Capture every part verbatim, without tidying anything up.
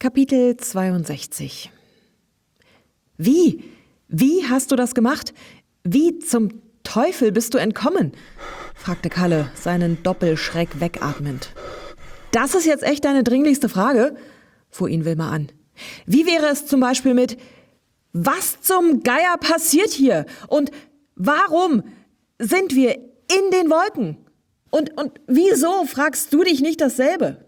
Kapitel zweiundsechzig. Wie? Wie hast du das gemacht? Wie zum Teufel bist du entkommen? Fragte Kalle, seinen Doppelschreck wegatmend. Das ist jetzt echt deine dringlichste Frage? Fuhr ihn Wilma an. Wie wäre es zum Beispiel mit: Was zum Geier passiert hier? Und warum sind wir in den Wolken? Und, und wieso fragst du dich nicht dasselbe?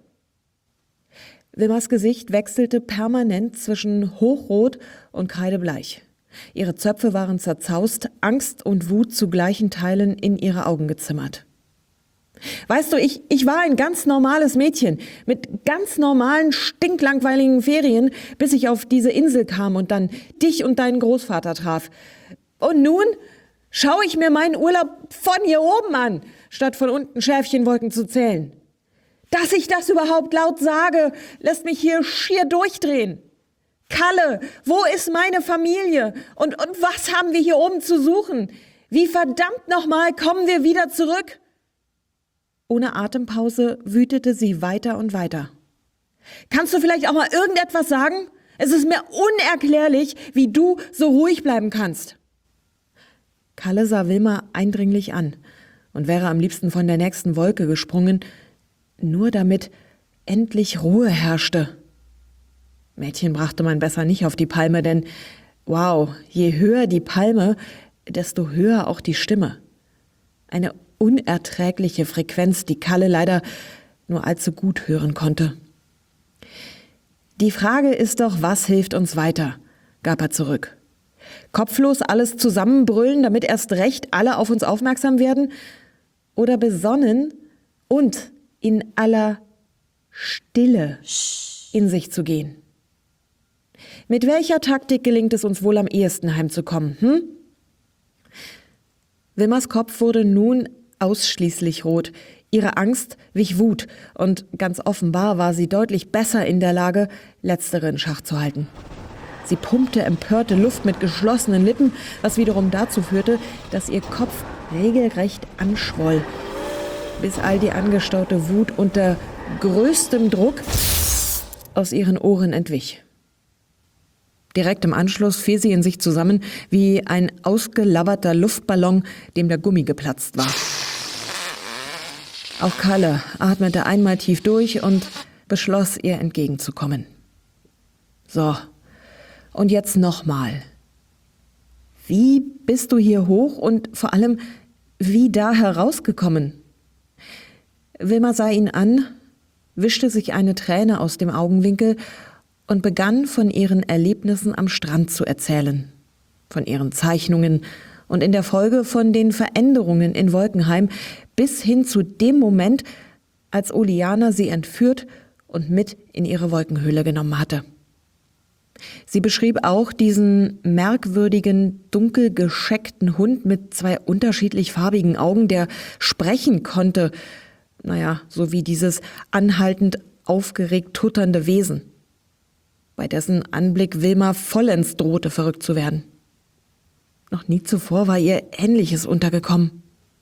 Wilmas Gesicht wechselte permanent zwischen hochrot und kreidebleich. Ihre Zöpfe waren zerzaust, Angst und Wut zu gleichen Teilen in ihre Augen gezimmert. Weißt du, ich, ich war ein ganz normales Mädchen mit ganz normalen, stinklangweiligen Ferien, bis ich auf diese Insel kam und dann dich und deinen Großvater traf. Und nun schaue ich mir meinen Urlaub von hier oben an, statt von unten Schäfchenwolken zu zählen. Dass ich das überhaupt laut sage, lässt mich hier schier durchdrehen. Kalle, wo ist meine Familie? Und, und was haben wir hier oben zu suchen? Wie verdammt nochmal kommen wir wieder zurück? Ohne Atempause wütete sie weiter und weiter. Kannst du vielleicht auch mal irgendetwas sagen? Es ist mir unerklärlich, wie du so ruhig bleiben kannst. Kalle sah Wilma eindringlich an und wäre am liebsten von der nächsten Wolke gesprungen, nur damit endlich Ruhe herrschte. Mädchen brachte man besser nicht auf die Palme, denn, wow, je höher die Palme, desto höher auch die Stimme. Eine unerträgliche Frequenz, die Kalle leider nur allzu gut hören konnte. Die Frage ist doch, was hilft uns weiter, gab er zurück. Kopflos alles zusammenbrüllen, damit erst recht alle auf uns aufmerksam werden? Oder besonnen und in aller Stille in sich zu gehen? Mit welcher Taktik gelingt es uns wohl am ehesten heimzukommen, hm? Wilmas Kopf wurde nun ausschließlich rot. Ihre Angst wich Wut und ganz offenbar war sie deutlich besser in der Lage, letztere in Schach zu halten. Sie pumpte empörte Luft mit geschlossenen Lippen, was wiederum dazu führte, dass ihr Kopf regelrecht anschwoll, bis all die angestaute Wut unter größtem Druck aus ihren Ohren entwich. Direkt im Anschluss fiel sie in sich zusammen wie ein ausgelabberter Luftballon, dem der Gummi geplatzt war. Auch Kalle atmete einmal tief durch und beschloss, ihr entgegenzukommen. So, und jetzt nochmal. Wie bist du hier hoch und vor allem, wie da herausgekommen? Wilma sah ihn an, wischte sich eine Träne aus dem Augenwinkel und begann von ihren Erlebnissen am Strand zu erzählen, von ihren Zeichnungen und in der Folge von den Veränderungen in Wolkenheim bis hin zu dem Moment, als Oliana sie entführt und mit in ihre Wolkenhöhle genommen hatte. Sie beschrieb auch diesen merkwürdigen, dunkel gescheckten Hund mit zwei unterschiedlich farbigen Augen, der sprechen konnte, naja, so wie dieses anhaltend aufgeregt tutternde Wesen, bei dessen Anblick Wilma vollends drohte, verrückt zu werden. Noch nie zuvor war ihr Ähnliches untergekommen.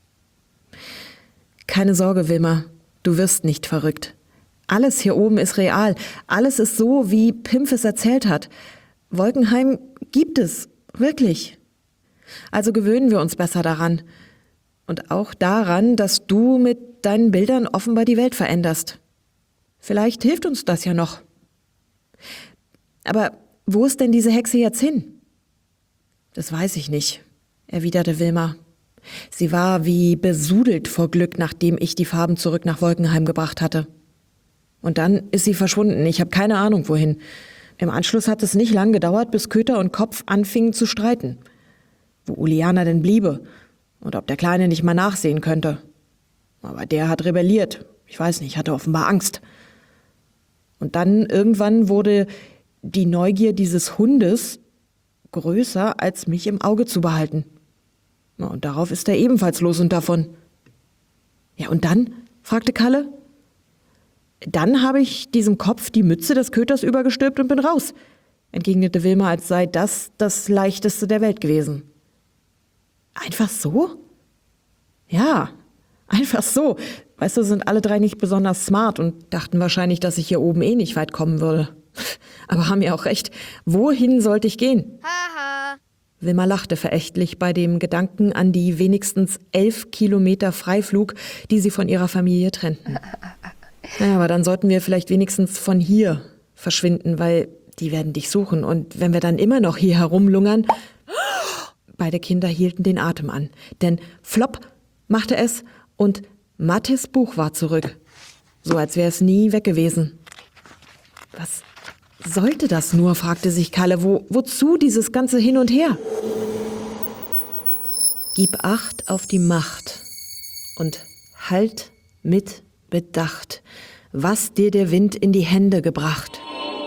Keine Sorge, Wilma, du wirst nicht verrückt. Alles hier oben ist real. Alles ist so, wie Pimpf es erzählt hat. Wolkenheim gibt es, wirklich. Also gewöhnen wir uns besser daran. Und auch daran, dass du mit deinen Bildern offenbar die Welt veränderst. Vielleicht hilft uns das ja noch. Aber wo ist denn diese Hexe jetzt hin? Das weiß ich nicht, erwiderte Wilma. Sie war wie besudelt vor Glück, nachdem ich die Farben zurück nach Wolkenheim gebracht hatte. Und dann ist sie verschwunden. Ich habe keine Ahnung, wohin. Im Anschluss hat es nicht lang gedauert, bis Köter und Kopf anfingen zu streiten. Wo Uliana denn bliebe und ob der Kleine nicht mal nachsehen könnte. Aber der hat rebelliert. Ich weiß nicht, hatte offenbar Angst. Und dann irgendwann wurde die Neugier dieses Hundes größer, als mich im Auge zu behalten. Und darauf ist er ebenfalls los und davon. Ja, und dann? Fragte Kalle. Dann habe ich diesem Kopf die Mütze des Köters übergestülpt und bin raus, entgegnete Wilma, als sei das das Leichteste der Welt gewesen. Einfach so? Ja, einfach so. Weißt du, sind alle drei nicht besonders smart und dachten wahrscheinlich, dass ich hier oben eh nicht weit kommen würde. Aber haben ja auch recht. Wohin sollte ich gehen? Haha. Wilma lachte verächtlich bei dem Gedanken an die wenigstens elf Kilometer Freiflug, die sie von ihrer Familie trennten. Ja, aber dann sollten wir vielleicht wenigstens von hier verschwinden, weil die werden dich suchen. Und wenn wir dann immer noch hier herumlungern... Beide Kinder hielten den Atem an, denn Flop machte es und Mattis Buch war zurück. So als wäre es nie weg gewesen. Was sollte das nur, fragte sich Kalle. Wo, wozu dieses ganze Hin und Her? Gib Acht auf die Macht und halt mit Bedacht, was dir der Wind in die Hände gebracht.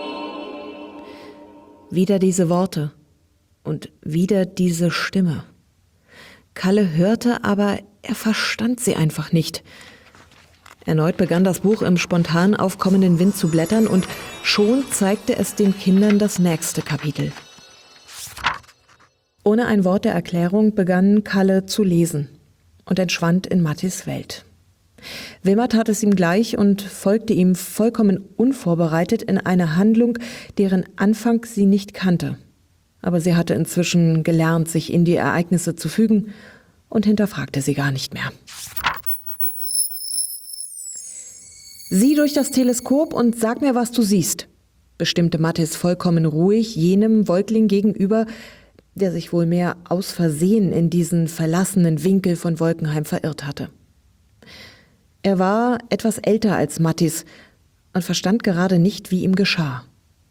Wieder diese Worte. Und wieder diese Stimme. Kalle hörte, aber er verstand sie einfach nicht. Erneut begann das Buch im spontan aufkommenden Wind zu blättern und schon zeigte es den Kindern das nächste Kapitel. Ohne ein Wort der Erklärung begann Kalle zu lesen und entschwand in Mattis Welt. Wilma tat es ihm gleich und folgte ihm vollkommen unvorbereitet in eine Handlung, deren Anfang sie nicht kannte. Aber sie hatte inzwischen gelernt, sich in die Ereignisse zu fügen und hinterfragte sie gar nicht mehr. Sieh durch das Teleskop und sag mir, was du siehst, bestimmte Mattis vollkommen ruhig jenem Säugling gegenüber, der sich wohl mehr aus Versehen in diesen verlassenen Winkel von Wolkenheim verirrt hatte. Er war etwas älter als Mattis und verstand gerade nicht, wie ihm geschah.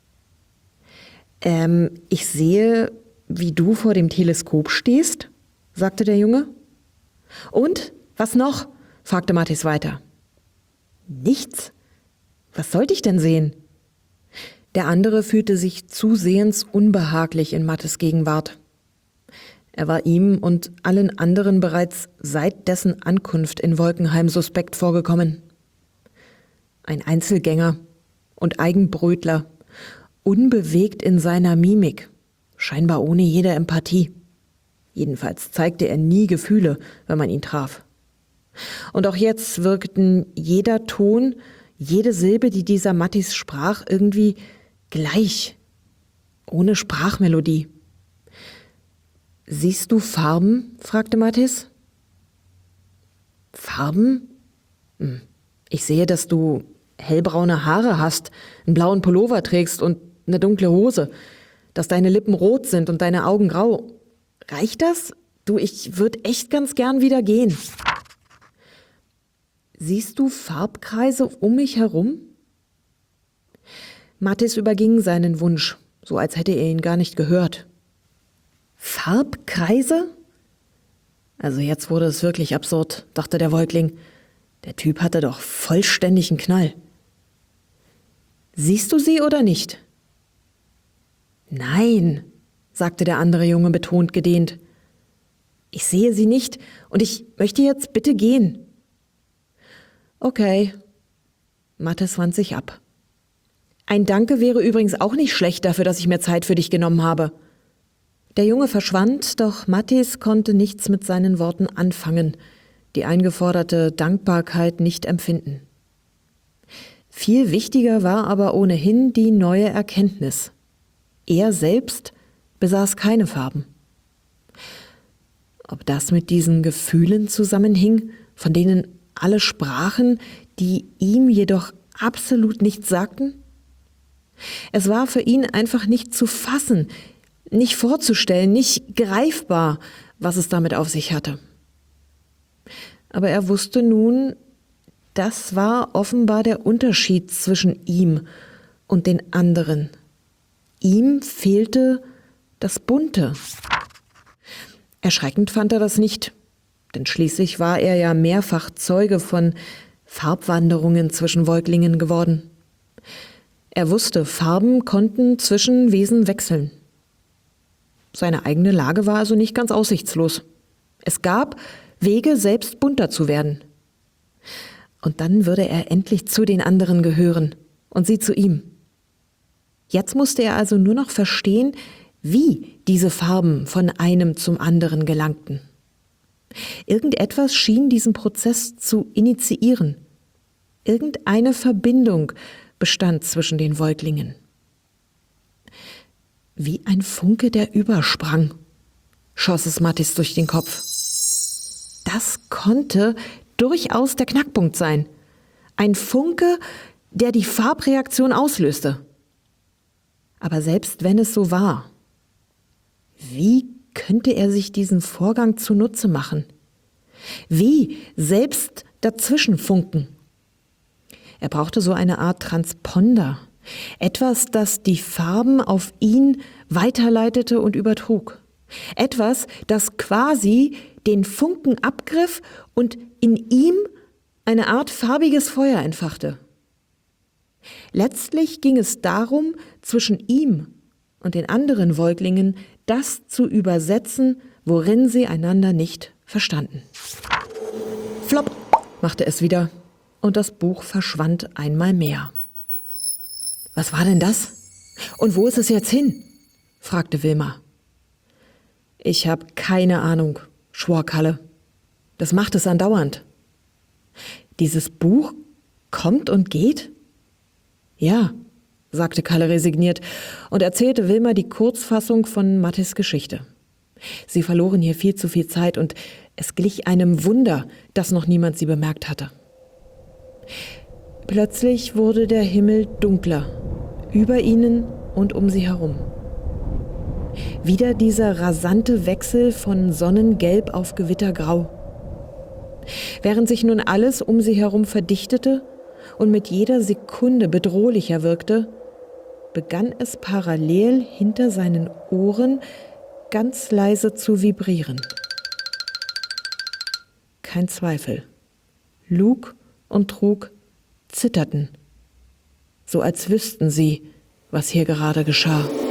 Ähm, ich sehe, wie du vor dem Teleskop stehst, sagte der Junge. Und, was noch? Fragte Mattis weiter. Nichts? Was sollte ich denn sehen? Der andere fühlte sich zusehends unbehaglich in Mattis Gegenwart. Er war ihm und allen anderen bereits seit dessen Ankunft in Wolkenheim suspekt vorgekommen. Ein Einzelgänger und Eigenbrötler, unbewegt in seiner Mimik, scheinbar ohne jede Empathie. Jedenfalls zeigte er nie Gefühle, wenn man ihn traf. Und auch jetzt wirkten jeder Ton, jede Silbe, die dieser Mattis sprach, irgendwie gleich, ohne Sprachmelodie. »Siehst du Farben?« fragte Mattis. »Farben? Hm. Ich sehe, dass du hellbraune Haare hast, einen blauen Pullover trägst und eine dunkle Hose, dass deine Lippen rot sind und deine Augen grau. Reicht das? Du, ich würde echt ganz gern wieder gehen.« »Siehst du Farbkreise um mich herum?« Mattis überging seinen Wunsch, so als hätte er ihn gar nicht gehört. »Farbkreise?« Also jetzt wurde es wirklich absurd, dachte der Säugling. Der Typ hatte doch vollständigen Knall. »Siehst du sie oder nicht?« »Nein«, sagte der andere Junge betont gedehnt. »Ich sehe sie nicht und ich möchte jetzt bitte gehen.« »Okay.« Mattis wand sich ab. »Ein Danke wäre übrigens auch nicht schlecht dafür, dass ich mir Zeit für dich genommen habe.« Der Junge verschwand, doch Mattis konnte nichts mit seinen Worten anfangen, die eingeforderte Dankbarkeit nicht empfinden. Viel wichtiger war aber ohnehin die neue Erkenntnis. Er selbst besaß keine Farben. Ob das mit diesen Gefühlen zusammenhing, von denen alle sprachen, die ihm jedoch absolut nichts sagten? Es war für ihn einfach nicht zu fassen, nicht vorzustellen, nicht greifbar, was es damit auf sich hatte. Aber er wusste nun, das war offenbar der Unterschied zwischen ihm und den anderen. Ihm fehlte das Bunte. Erschreckend fand er das nicht, denn schließlich war er ja mehrfach Zeuge von Farbwanderungen zwischen Säuglingen geworden. Er wusste, Farben konnten zwischen Wesen wechseln. Seine eigene Lage war also nicht ganz aussichtslos. Es gab Wege, selbst bunter zu werden. Und dann würde er endlich zu den anderen gehören und sie zu ihm. Jetzt musste er also nur noch verstehen, wie diese Farben von einem zum anderen gelangten. Irgendetwas schien diesen Prozess zu initiieren. Irgendeine Verbindung bestand zwischen den Säuglingen. Wie ein Funke, der übersprang, schoss es Mattis durch den Kopf. Das konnte durchaus der Knackpunkt sein. Ein Funke, der die Farbreaktion auslöste. Aber selbst wenn es so war, wie könnte er sich diesen Vorgang zunutze machen? Wie selbst dazwischen funken? Er brauchte so eine Art Transponder, etwas, das die Farben auf ihn weiterleitete und übertrug. Etwas, das quasi den Funken abgriff und in ihm eine Art farbiges Feuer entfachte. Letztlich ging es darum, zwischen ihm und den anderen Säuglingen das zu übersetzen, worin sie einander nicht verstanden. Flop machte es wieder und das Buch verschwand einmal mehr. Was war denn das? Und wo ist es jetzt hin? Fragte Wilma. Ich habe keine Ahnung, schwor Kalle. Das macht es andauernd. Dieses Buch kommt und geht? Ja, sagte Kalle resigniert und erzählte Wilma die Kurzfassung von Mattis Geschichte. Sie verloren hier viel zu viel Zeit und es glich einem Wunder, dass noch niemand sie bemerkt hatte. Plötzlich wurde der Himmel dunkler, über ihnen und um sie herum. Wieder dieser rasante Wechsel von Sonnengelb auf Gewittergrau. Während sich nun alles um sie herum verdichtete und mit jeder Sekunde bedrohlicher wirkte, begann es parallel hinter seinen Ohren ganz leise zu vibrieren. Kein Zweifel. Luke und Trug zitterten, so als wüssten sie, was hier gerade geschah.